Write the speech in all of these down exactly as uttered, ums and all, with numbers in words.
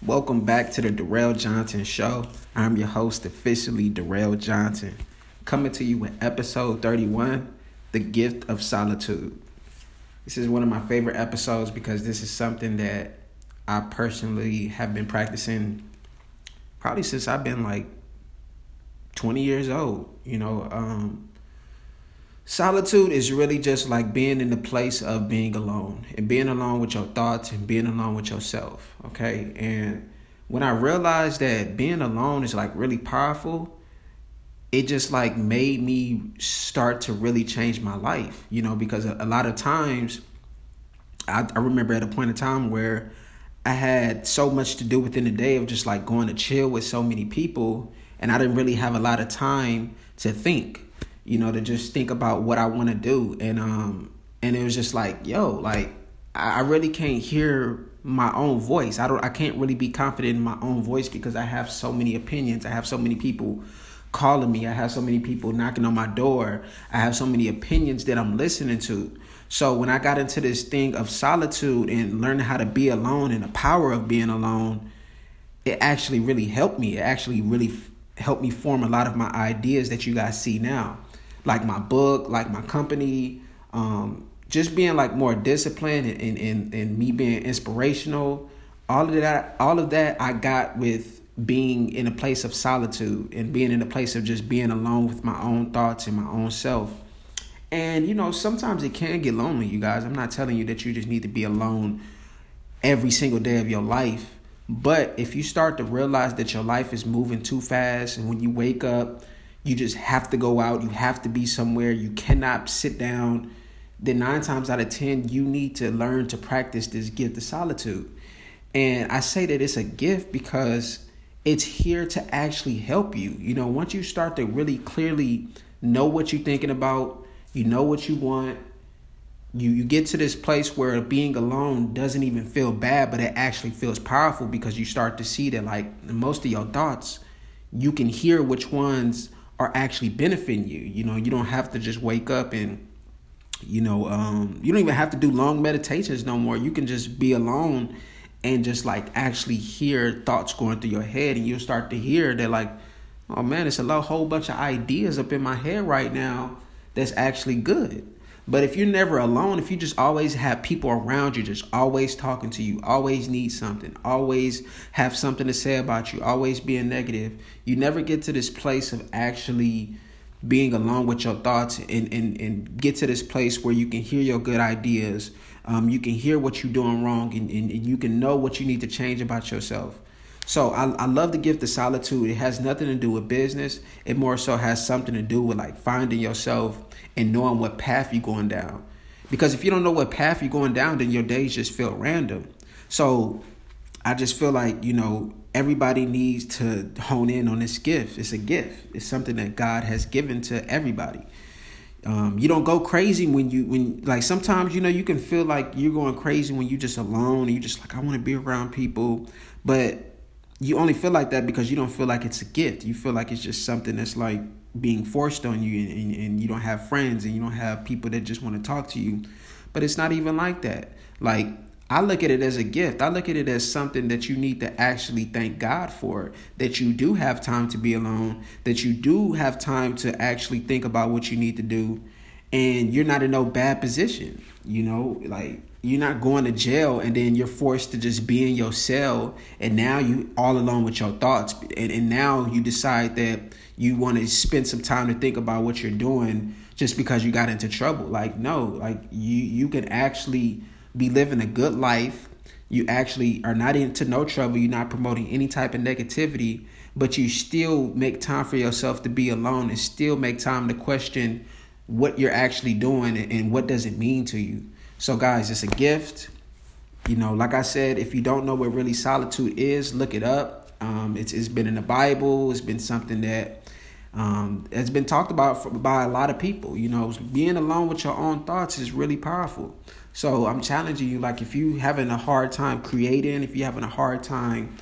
Welcome back to the Darrell Johnson Show. I'm your host, officially Darrell Johnson, coming to you with episode thirty-one, The Gift of Solitude. This is one of my favorite episodes because this is something that I personally have been practicing probably since I've been like twenty years old. You know, um, solitude is really just like being in the place of being alone and being alone with your thoughts and being alone with yourself. Okay. And when I realized that being alone is like really powerful, it just like made me start to really change my life, you know, because a, a lot of times I, I remember at a point in time where I had so much to do within the day of just like going to chill with so many people. And I didn't really have a lot of time to think. You know, to just think about what I want to do. And um, and it was just like, yo, like, I, I really can't hear my own voice. I don't I can't really be confident in my own voice because I have so many opinions. I have so many people calling me. I have so many people knocking on my door. I have so many opinions that I'm listening to. So when I got into this thing of solitude and learning how to be alone and the power of being alone, it actually really helped me. It actually really f- helped me form a lot of my ideas that you guys see now. Like my book, like my company, um, just being like more disciplined and, and, and, and me being inspirational. All of that, all of that I got with being in a place of solitude and being in a place of just being alone with my own thoughts and my own self. And, you know, sometimes it can get lonely, you guys. I'm not telling you that you just need to be alone every single day of your life. But if you start to realize that your life is moving too fast and when you wake up, you just have to go out. You have to be somewhere. You cannot sit down. Then nine times out of ten, you need to learn to practice this gift of solitude. And I say that it's a gift because it's here to actually help you. You know, once you start to really clearly know what you're thinking about, you know what you want, you, you get to this place where being alone doesn't even feel bad, but it actually feels powerful because you start to see that like most of your thoughts, you can hear which ones are actually benefiting you. You know, you don't have to just wake up and, you know, um, you don't even have to do long meditations no more. You can just be alone and just like actually hear thoughts going through your head. And you'll start to hear that like, oh man, it's a whole bunch of ideas up in my head right now that's actually good. But if you're never alone, if you just always have people around you, just always talking to you, always need something, always have something to say about you, always being negative, you never get to this place of actually being alone with your thoughts and, and, and get to this place where you can hear your good ideas. Um, you can hear what you're doing wrong and, and, and you can know what you need to change about yourself. So I, I love the gift of solitude. It has nothing to do with business. It more so has something to do with like finding yourself and knowing what path you're going down. Because if you don't know what path you're going down, then your days just feel random. So I just feel like, you know, everybody needs to hone in on this gift. It's a gift. It's something that God has given to everybody. Um, you don't go crazy when you, when like sometimes, you know, you can feel like you're going crazy when you're just alone and you're just like, I want to be around people. But you only feel like that because you don't feel like it's a gift. You feel like it's just something that's like being forced on you and, and you don't have friends and you don't have people that just want to talk to you. But it's not even like that. Like, I look at it as a gift. I look at it as something that you need to actually thank God for, that you do have time to be alone, that you do have time to actually think about what you need to do. And you're not in no bad position, you know, like you're not going to jail and then you're forced to just be in your cell. And now you all alone with your thoughts. And, and now you decide that you want to spend some time to think about what you're doing just because you got into trouble. Like, no, like you, you can actually be living a good life. You actually are not into no trouble. You're not promoting any type of negativity, but you still make time for yourself to be alone and still make time to question what you're actually doing and what does it mean to you. So guys, it's a gift. You know, like I said, if you don't know what really solitude is, look it up. Um, it's, it's been in the Bible. It's been something that um, has been talked about for, by a lot of people. You know, being alone with your own thoughts is really powerful. So I'm challenging you, like if you having a hard time creating, if you're having a hard time,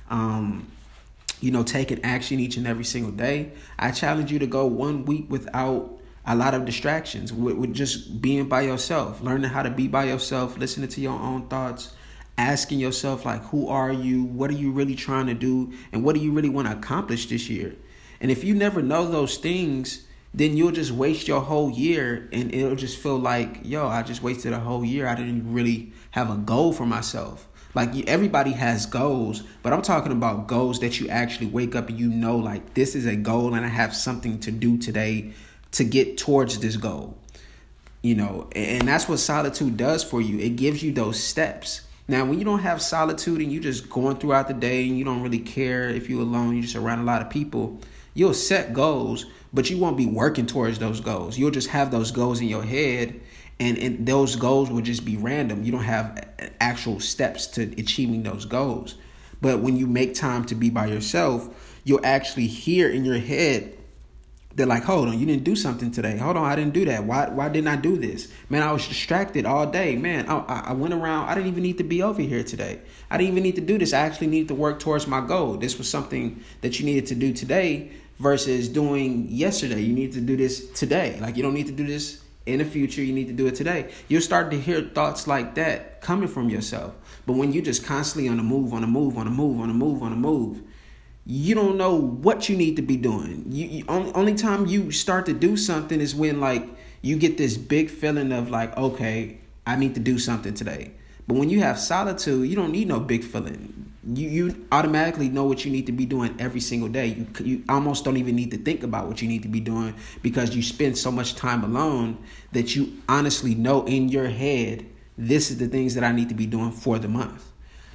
um, you know, taking action each and every single day, I challenge you to go one week without a lot of distractions, with, with just being by yourself, learning how to be by yourself, listening to your own thoughts, asking yourself, like, who are you? What are you really trying to do? And what do you really want to accomplish this year? And if you never know those things, then you'll just waste your whole year, and it'll just feel like, yo, I just wasted a whole year. I didn't really have a goal for myself. Like, everybody has goals, but I'm talking about goals that you actually wake up and you know, like, this is a goal and I have something to do today to get towards this goal. You know, and that's what solitude does for you. It gives you those steps. Now, when you don't have solitude and you just going throughout the day and you don't really care if you're alone, you're just around a lot of people, you'll set goals, but you won't be working towards those goals. You'll just have those goals in your head, and, and those goals will just be random. You don't have actual steps to achieving those goals. But when you make time to be by yourself, you'll actually hear in your head, they're like, hold on, you didn't do something today. Hold on, I didn't do that. Why Why didn't I do this? Man, I was distracted all day. Man, I, I went around. I didn't even need to be over here today. I didn't even need to do this. I actually needed to work towards my goal. This was something that you needed to do today versus doing yesterday. You need to do this today. Like, you don't need to do this in the future. You need to do it today. You'll start to hear thoughts like that coming from yourself. But when you're just constantly on the move, on the move, on the move, on the move, on the move, you don't know what you need to be doing. You, you only, only time you start to do something is when, like, you get this big feeling of like, okay, I need to do something today. But when you have solitude, you don't need no big feeling. You you automatically know what you need to be doing every single day. You you almost don't even need to think about what you need to be doing because you spend so much time alone that you honestly know in your head, this is the things that I need to be doing for the month.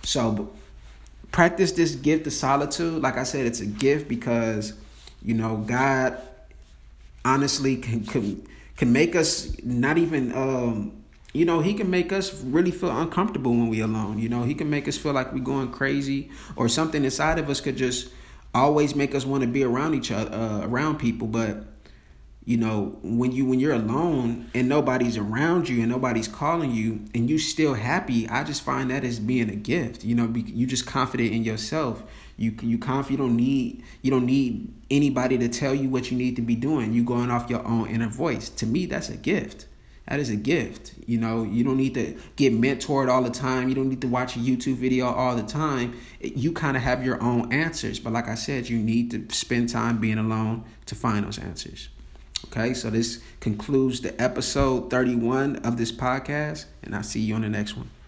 So practice this gift of solitude. Like I said, it's a gift because, you know, God honestly can can, can make us not even, um, you know, he can make us really feel uncomfortable when we're alone. You know, he can make us feel like we're going crazy, or something inside of us could just always make us want to be around each other, uh, around people. But, you know, when you when you're alone and nobody's around you and nobody's calling you and you still happy, I just find that as being a gift. You know, be, you just confident in yourself. You you conf, you don't need you don't need anybody to tell you what you need to be doing. You going off your own inner voice. To me, that's a gift. That is a gift. You know, you don't need to get mentored all the time. You don't need to watch a YouTube video all the time. You kind of have your own answers. But like I said, you need to spend time being alone to find those answers. Okay, so this concludes the episode thirty-one of this podcast, and I'll see you on the next one.